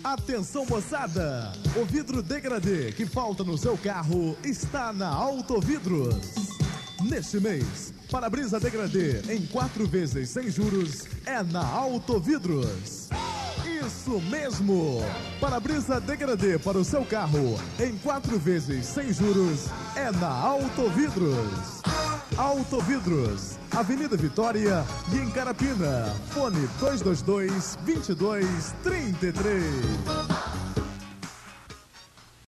Atenção, moçada! O vidro degradê que falta no seu carro está na Autovidros. Neste mês, para-brisa degradê em 4 vezes sem juros é na Autovidros. Isso mesmo! Para-brisa degradê para o seu carro em 4 vezes sem juros é na Autovidros. Autovidros, Avenida Vitória e em Carapina. Fone 222-2233.